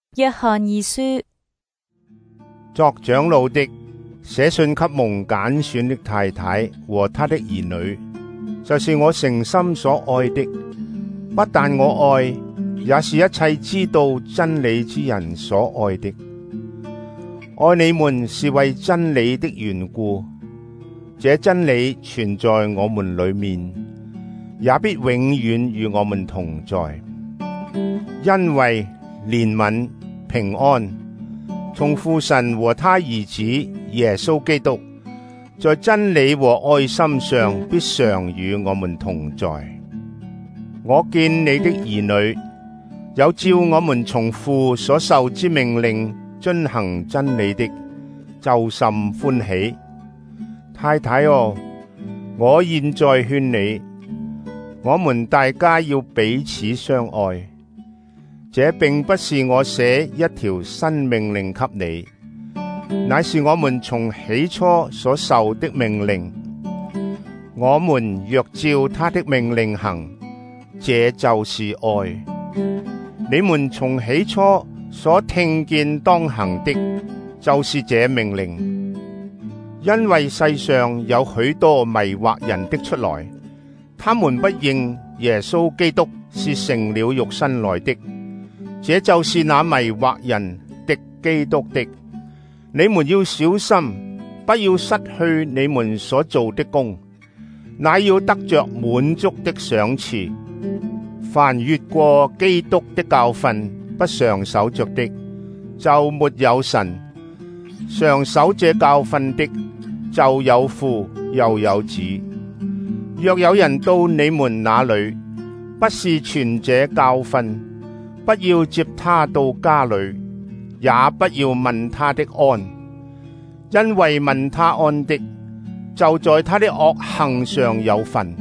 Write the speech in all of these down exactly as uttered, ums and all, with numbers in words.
約翰二書。 作長老的，寫信給蒙揀選的太太和她的兒女，就是我誠心所愛的。不但我愛，也是一切知道真理之人所愛的。愛你們是為真理的緣故，這真理存在我們裏面，也必永遠與我們同在。因為憐憫平安從父神和他兒子耶穌基督，在真理和愛心上必常與我們同在。我見你的兒女有照我們從父所受之命令遵行真理的，就甚歡喜。太太哦，我現在勸你，我們大家要彼此相愛。這並不是我寫一條新命令給你，乃是我們從起初所受的命令。我們若照他的命令行，這就是愛。你們從起初所聽見當行的，就是這命令。因為世上有許多迷惑人的出來，他們不認耶穌基督是成了肉身來的，這就是那迷惑人敵基督的。你們要小心，不要失去你們所做的工，乃要得着滿足的賞賜。凡越過基督的教訓不常守着的，就沒有神；常守這教訓的，就有父又有子。若有人到你們那裏，不是傳這教訓，不要接他到家裏，也不要問他的安，因為問他安的，就在他的惡行上有份。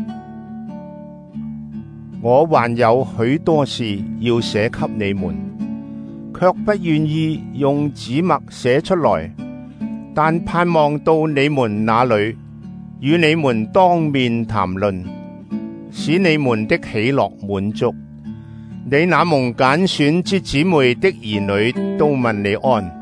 我還有許多事要寫給你們，卻不願意用紙墨寫出來，但盼望到你們那裏，與你們當面談論，使你們的喜樂滿足。你那蒙揀選之姊妹的兒女都問你安。